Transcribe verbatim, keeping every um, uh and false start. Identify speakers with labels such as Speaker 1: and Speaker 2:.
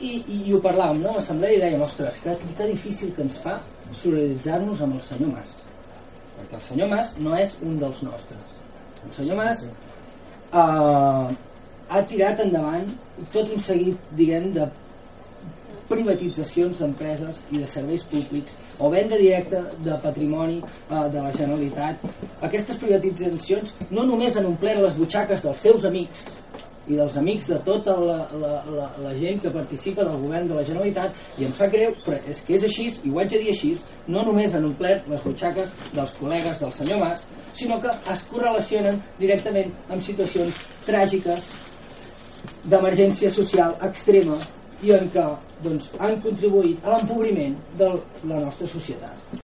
Speaker 1: i, i, i ho parlàvem, no? A l'assemblea i dèiem, ostres, que, que difícil que ens fa solidaritzar-nos amb el senyor Mas, perquè el senyor Mas no és un dels nostres. El senyor Mas eh, ha tirat endavant tot un seguit, diguem, de privatitzacions d'empreses i de serveis públics o venda directa de patrimoni eh, de la Generalitat. Aquestes privatitzacions no només han omplert les butxaques dels seus amics i dels amics de tota la, la, la, la gent que participa del govern de la Generalitat, i em sap greu, però és que és així, i ho haig de dir així, no només han omplert les butxaques dels col·legues del senyor Mas, sinó que es correlacionen directament amb situacions tràgiques d'emergència social extrema i en què doncs, han contribuït a l'empobriment de la nostra societat.